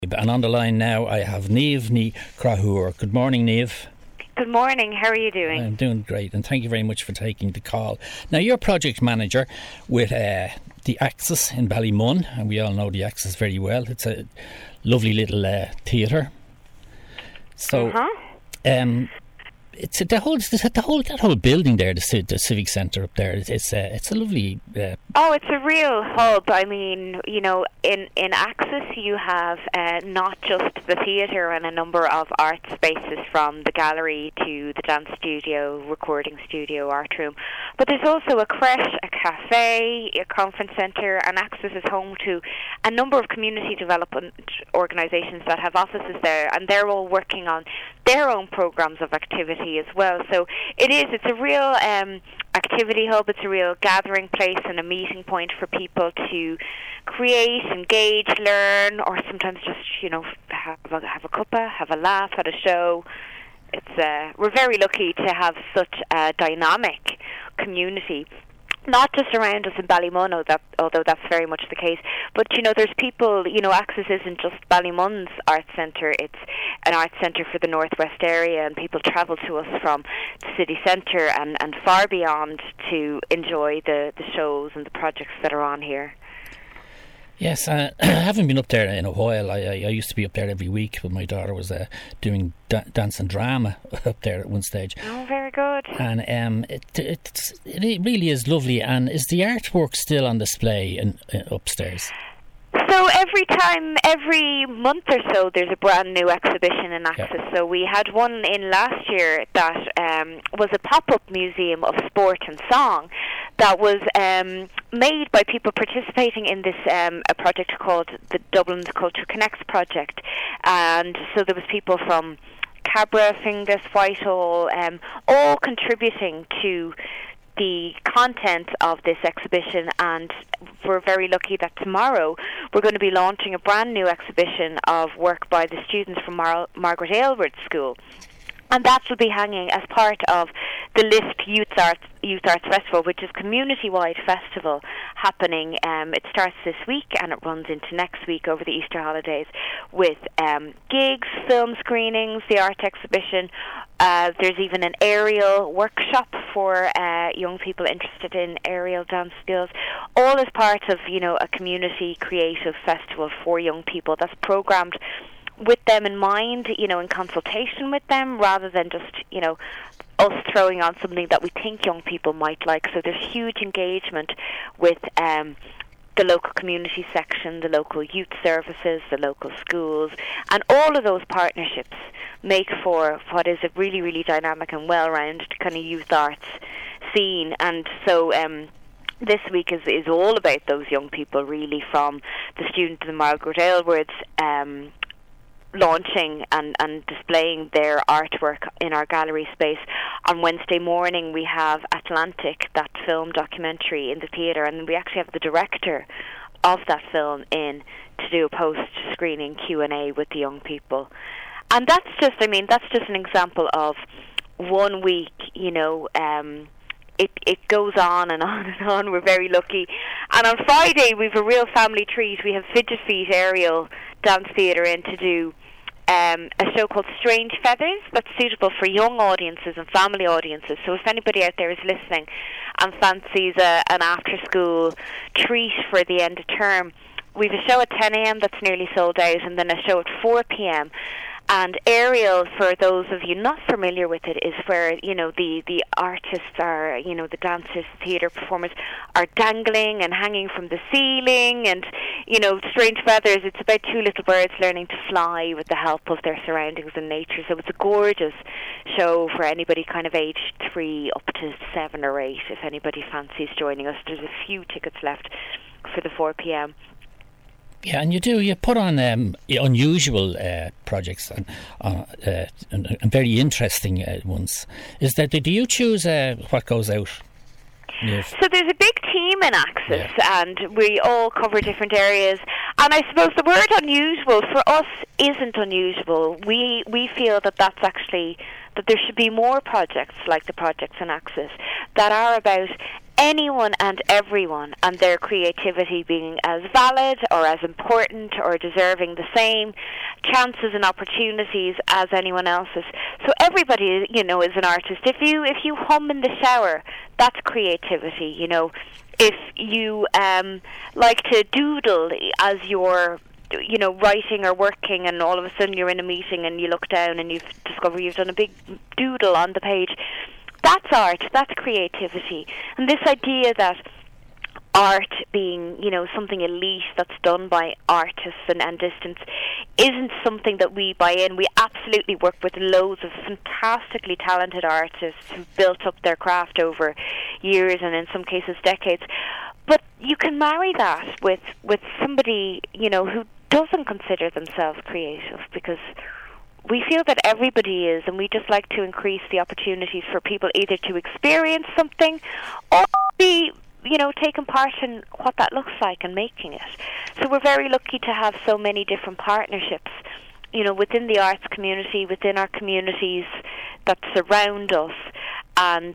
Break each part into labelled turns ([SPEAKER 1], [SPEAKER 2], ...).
[SPEAKER 1] And on the line now I have Niamh Ní Chráthaoir. Good morning, Niamh.
[SPEAKER 2] Good morning, how are you doing?
[SPEAKER 1] I'm doing great, and thank you very much for taking the call. Now, you're project manager with the Axis in Ballymun, and we all know the Axis very well. It's a lovely little theatre. So, it's that whole building there, the civic centre up there. It's a lovely.
[SPEAKER 2] It's a real hub. I mean, you know, in Axis you have not just the theatre and a number of art spaces, from the gallery to the dance studio, recording studio, art room, but there's also a creche, a cafe, a conference centre, and Axis is home to a number of community development organisations that have offices there, and they're all working on their own programmes of activity as well. So it's a real activity hub. It's a real gathering place and a meeting point for people to create, engage, learn, or sometimes just, you know, have a cuppa, have a laugh at a show. We're very lucky to have such a dynamic community, not just around us in Ballymun, although that's very much the case, but, you know, there's people, you know, Axis isn't just Ballymun's art centre, it's an art centre for the northwest area, and people travel to us from the city centre and far beyond to enjoy the shows and the projects that are on here.
[SPEAKER 1] Yes, I haven't been up there in a while. I used to be up there every week when my daughter was doing dance and drama up there at one stage.
[SPEAKER 2] Oh, very good.
[SPEAKER 1] And it really is lovely. And is the artwork still on display upstairs?
[SPEAKER 2] So every month or so, there's a brand new exhibition in Axis. Yeah. So we had one in last year that was a pop-up museum of sport and song that was made by people participating in this a project called the Dublin Culture Connects project. And so there was people from Cabra, Finglas, Whitehall, all contributing to the content of this exhibition, and we're very lucky that tomorrow we're going to be launching a brand new exhibition of work by the students from Margaret Aylward School, and that will be hanging as part of the LISP Youth Arts Festival, which is a community-wide festival happening. It starts this week and it runs into next week over the Easter holidays, with gigs, film screenings, the art exhibition. There's even an aerial workshop for young people interested in aerial dance skills, all as part of, you know, a community creative festival for young people that's programmed with them in mind, you know, in consultation with them, rather than just, you know, us throwing on something that we think young people might like. So there's huge engagement with the local community section, the local youth services, the local schools, and all of those partnerships make for what is a really, really dynamic and well-rounded kind of youth arts scene. And so this week is all about those young people, really, from the students of the Margaret Aylwards launching and displaying their artwork in our gallery space. On Wednesday morning we have Atlantic, that film documentary, in the theatre, and we actually have the director of that film in to do a post-screening Q&A with the young people. And that's just an example of 1 week, you know. It goes on and on and on. We're very lucky. And on Friday we've a real family treat. We have Fidget Feet Aerial Dance Theatre in to do a show called Strange Feathers that's suitable for young audiences and family audiences. So if anybody out there is listening and fancies an after-school treat for the end of term, we have a show at 10 a.m. that's nearly sold out, and then a show at 4 p.m. And aerial, for those of you not familiar with it, is where, you know, the artists are, you know, the dancers, theatre performers are dangling and hanging from the ceiling, and, you know, Strange Feathers, it's about two little birds learning to fly with the help of their surroundings and nature. So it's a gorgeous show for anybody kind of age 3 up to 7 or 8, if anybody fancies joining us. There's a few tickets left for the 4 p.m.
[SPEAKER 1] Yeah, and you put on unusual projects and very interesting ones. Do you choose what goes out? Yes. So
[SPEAKER 2] there's a big team in Axis, and we all cover different areas. And I suppose the word unusual for us isn't unusual. We feel that's actually, that there should be more projects like the projects in Axis that are about anyone and everyone and their creativity being as valid or as important or deserving the same chances and opportunities as anyone else's. So everybody, you know, is an artist. If you hum in the shower, that's creativity, you know. If you like to doodle as you're, you know, writing or working, and all of a sudden you're in a meeting and you look down and you've discovered you've done a big doodle on the page, that's art, that's creativity. And this idea that art being, you know, something elite that's done by artists and distance isn't something that we buy in. We absolutely work with loads of fantastically talented artists who've built up their craft over years and in some cases decades. But you can marry that with somebody, you know, who doesn't consider themselves creative, because we feel that everybody is, and we just like to increase the opportunities for people either to experience something or be, you know, taking part in what that looks like and making it. So we're very lucky to have so many different partnerships, you know, within the arts community, within our communities that surround us. And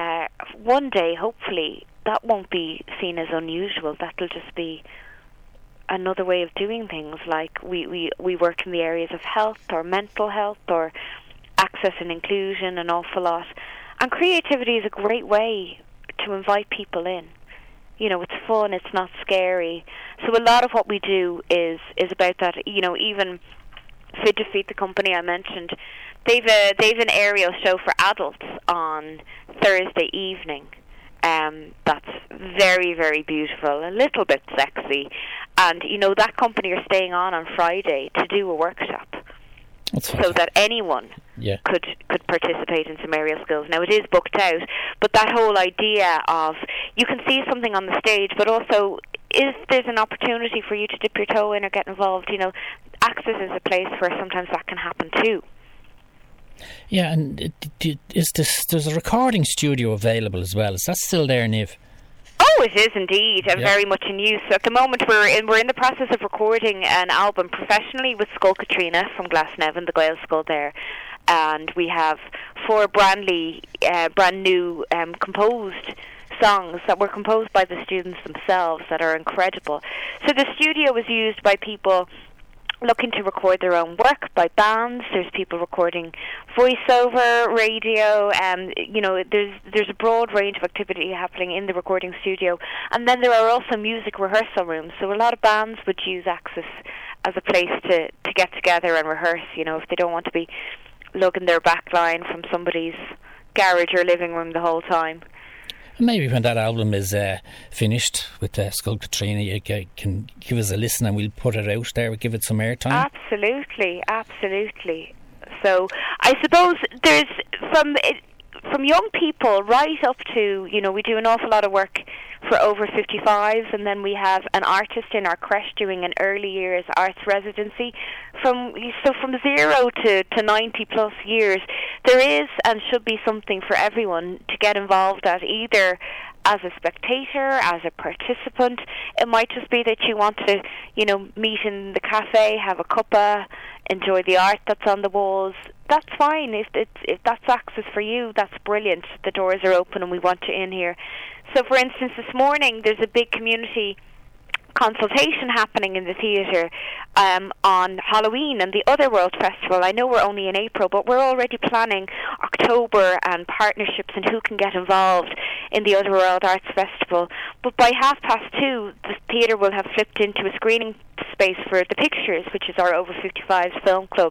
[SPEAKER 2] one day, hopefully, that won't be seen as unusual. That'll just be another way of doing things. Like we work in the areas of health or mental health or access and inclusion an awful lot. And creativity is a great way to invite people in. You know, it's fun, it's not scary. So a lot of what we do is about that. You know, even Fit to Feed, the company I mentioned, they've an aerial show for adults on Thursday evening. That's very, very beautiful, a little bit sexy. And, you know, that company are staying on Friday to do a workshop. So that anyone could participate in some aerial skills. Now, it is booked out, but that whole idea of you can see something on the stage, but also if there's an opportunity for you to dip your toe in or get involved, you know, Access is a place where sometimes that can happen too.
[SPEAKER 1] Yeah, and there's a recording studio available as well. Is that still there, Niamh?
[SPEAKER 2] Oh, it is indeed, and very much in use. At the moment, we're in the process of recording an album professionally with Skull Katrina from Glasnevin, the Gael Skull there, and we have 4 brand new composed songs that were composed by the students themselves that are incredible. So the studio was used by people looking to record their own work, by bands. There's people recording voiceover, radio, you know, there's a broad range of activity happening in the recording studio. And then there are also music rehearsal rooms. So a lot of bands would use Access as a place to get together and rehearse, you know, if they don't want to be lugging their back line from somebody's garage or living room the whole time.
[SPEAKER 1] Maybe when that album is finished with Skull Katrina, you can give us a listen and we'll put it out there. We'll give it some airtime.
[SPEAKER 2] Absolutely, absolutely. So I suppose there's from young people right up to, you know, we do an awful lot of work for over 55s, and then we have an artist in our creche doing an early years arts residency from 0 to 90 plus years. There is and should be something for everyone to get involved at, either as a spectator, as a participant. It might just be that you want to, you know, meet in the cafe, have a cuppa, enjoy the art that's on the walls. That's fine. If that's Access for you, that's brilliant. The doors are open and we want you in here. So, for instance, this morning there's a big community consultation happening in the theatre on Halloween and the Otherworld Festival. I know we're only in April, but we're already planning October and partnerships and who can get involved in the Otherworld Arts Festival. But by 2:30, the theatre will have flipped into a screening space for The Pictures, which is our over 55s film club.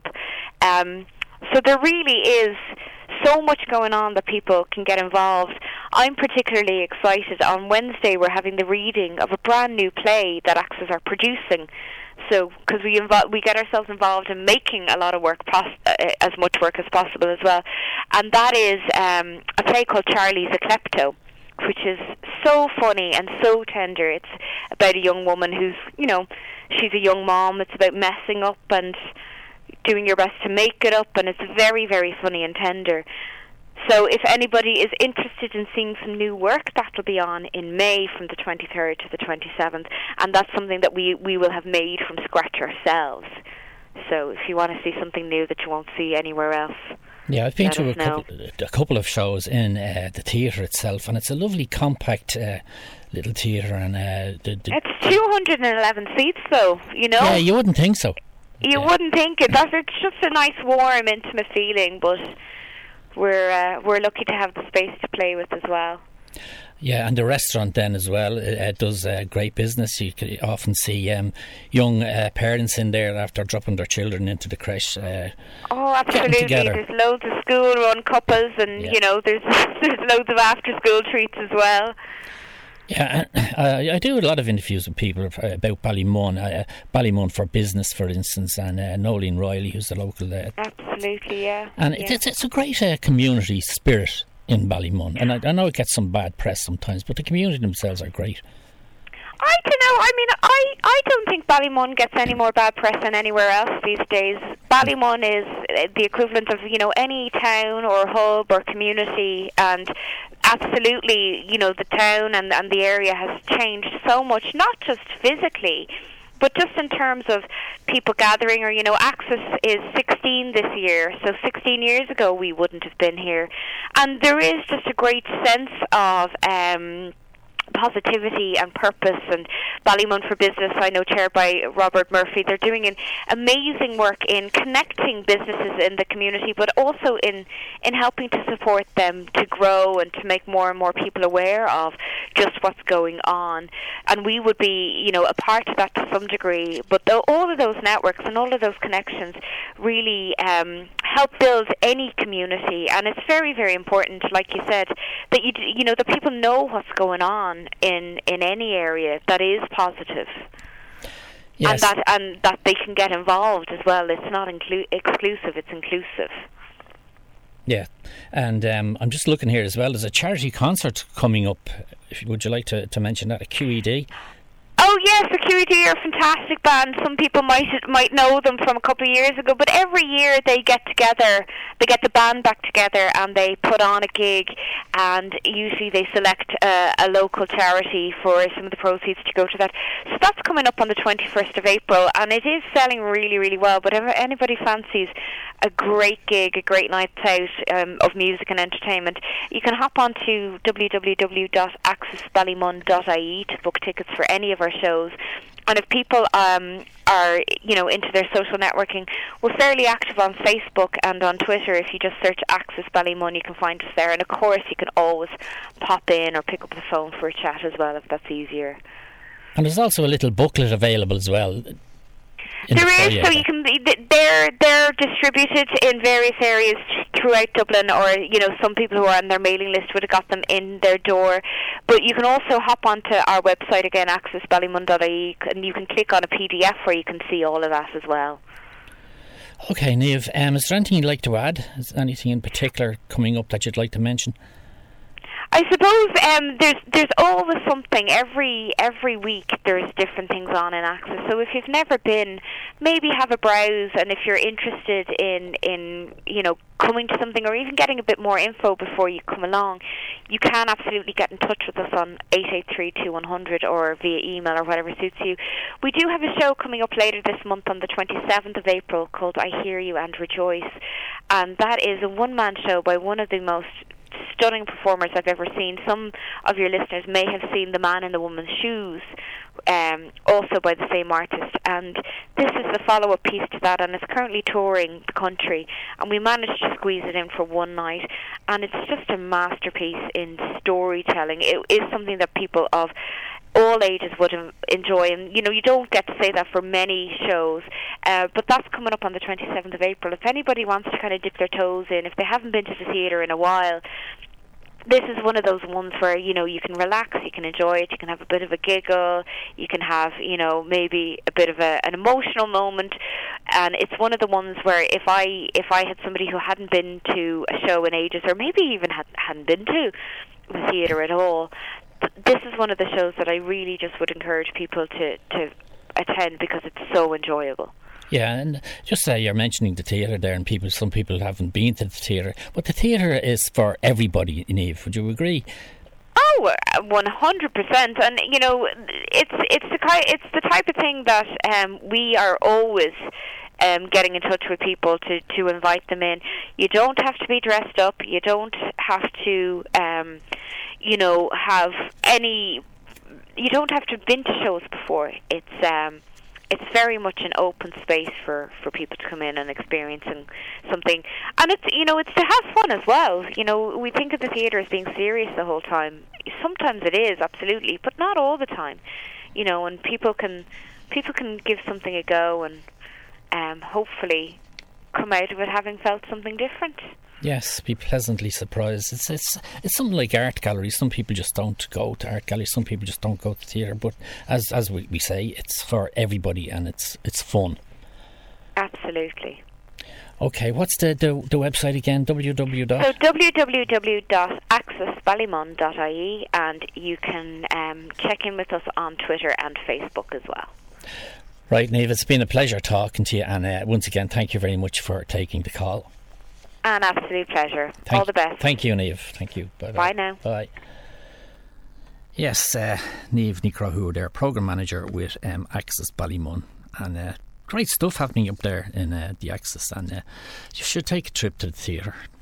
[SPEAKER 2] So there really is so much going on that people can get involved. I'm particularly excited. On Wednesday we're having the reading of a brand new play that Access are producing. So, because we get ourselves involved in making a lot of work, as much work as possible as well. And that is a play called Charlie's a Klepto, which is so funny and so tender. It's about a young woman who's, you know, she's a young mom. It's about messing up and doing your best to make it up, and it's very, very funny and tender. So if anybody is interested in seeing some new work, that'll be on in May from the 23rd to the 27th, and that's something that we will have made from scratch ourselves. So if you want to see something new that you won't see anywhere else,
[SPEAKER 1] Yeah, I've been to a couple of shows in the theatre itself, and it's a lovely compact little theatre, and
[SPEAKER 2] it's 211 seats, though.
[SPEAKER 1] Yeah, you wouldn't think so.
[SPEAKER 2] You wouldn't think it. It's just a nice, warm, intimate feeling, but we're lucky to have the space to play with as well.
[SPEAKER 1] Yeah, and the restaurant then as well does great business. You can often see young parents in there after dropping their children into the creche.
[SPEAKER 2] Oh, absolutely. There's loads of school-run couples, and there's loads of after-school treats as well.
[SPEAKER 1] Yeah, I do a lot of interviews with people about Ballymun, Ballymun for Business, for instance, and Nolene Riley, who's the local.
[SPEAKER 2] Absolutely, yeah.
[SPEAKER 1] And it's a great community spirit in Ballymun, and I know it gets some bad press sometimes, but the community themselves are great.
[SPEAKER 2] I don't know. I mean, I don't think Ballymun gets any more bad press than anywhere else these days. Ballymun is the equivalent of any town or hub or community, and absolutely, the town and the area has changed so much, not just physically, but just in terms of people gathering, or Axis is 16 this year, so 16 years ago we wouldn't have been here, and there is just a great sense of positivity and purpose. And Ballymun for Business, I know, chaired by Robert Murphy, they're doing an amazing work in connecting businesses in the community, but also in helping to support them to grow and to make more and more people aware of just what's going on. And we would be, a part of that to some degree, but all of those networks and all of those connections really help build any community. And it's very, very important, like you said, that that people know what's going on in any area that is positive. Yes. and that they can get involved as well. It's not exclusive, it's inclusive.
[SPEAKER 1] Yeah, and I'm just looking here as well. There's a charity concert coming up. Would you like to mention that, a QED?
[SPEAKER 2] Oh yes, the QED are a fantastic band. Some people might know them from a couple of years ago, but every year they get together, they get the band back together and they put on a gig, and usually they select a local charity for some of the proceeds to go to that. So that's coming up on the 21st of April, and it is selling really, really well. But if anybody fancies a great gig, a great night out of music and entertainment, you can hop on to www.accessballymun.ie to book tickets for any of our shows. And if people are into their social networking, we're fairly active on Facebook and on Twitter. If you just search Access Ballymun, you can find us there. And of course you can always pop in or pick up the phone for a chat as well, if that's easier.
[SPEAKER 1] And there's also a little booklet available as well.
[SPEAKER 2] There is, so you can. They're distributed in various areas throughout Dublin, or some people who are on their mailing list would have got them in their door. But you can also hop onto our website again, accessballymun.ie, and you can click on a PDF where you can see all of that as well.
[SPEAKER 1] Okay, Niamh, is there anything you'd like to add? Is there anything in particular coming up that you'd like to mention?
[SPEAKER 2] I suppose there's always something. Every week there's different things on in Access. So if you've never been, maybe have a browse, and if you're interested in coming to something or even getting a bit more info before you come along, you can absolutely get in touch with us on 883-2100 or via email or whatever suits you. We do have a show coming up later this month on the 27th of April called I Hear You and Rejoice, and that is a one-man show by one of the most stunning performers I've ever seen. Some of your listeners may have seen The Man in the Woman's Shoes, also by the same artist, and this is the follow-up piece to that, and it's currently touring the country, and we managed to squeeze it in for one night, and it's just a masterpiece in storytelling. It is something that people of all ages would enjoy, and you don't get to say that for many shows, but that's coming up on the 27th of April. If anybody wants to kind of dip their toes in, if they haven't been to the theatre in a while, this is one of those ones where you can relax, you can enjoy it, you can have a bit of a giggle, you can have maybe a bit of an emotional moment, and it's one of the ones where if I had somebody who hadn't been to a show in ages, or maybe even hadn't been to the theatre at all, this is one of the shows that I really just would encourage people to attend, because it's so enjoyable.
[SPEAKER 1] Yeah, and just you're mentioning the theatre there, and some people haven't been to the theatre, but the theatre is for everybody, Niamh. Would you agree?
[SPEAKER 2] Oh, 100%. And it's the type of thing that we are always getting in touch with people to invite them in. You don't have to be dressed up. You don't have to, have any. You don't have to have been to shows before. It's very much an open space for people to come in and experiencing something, and it's to have fun as well. We think of the theatre as being serious the whole time. Sometimes it is, absolutely, but not all the time. And people can give something a go and hopefully come out of it having felt something different.
[SPEAKER 1] Yes, be pleasantly surprised. It's something like art galleries. Some people just don't go to art galleries. Some people just don't go to theatre. But as we say, it's for everybody, and it's fun.
[SPEAKER 2] Absolutely.
[SPEAKER 1] Okay, what's the website again?
[SPEAKER 2] www.accessballymon.ie, and you can check in with us on Twitter and Facebook as well.
[SPEAKER 1] Right, Niamh, it's been a pleasure talking to you, and once again, thank you very much for taking the call.
[SPEAKER 2] An absolute pleasure. All the best.
[SPEAKER 1] Thank you, Niamh. Thank you. Bye-bye.
[SPEAKER 2] Bye now.
[SPEAKER 1] Bye. Yes, Niamh Ní Chruthú there, Programme Manager with Access Ballymun. And great stuff happening up there in the Access. And you should take a trip to the theatre.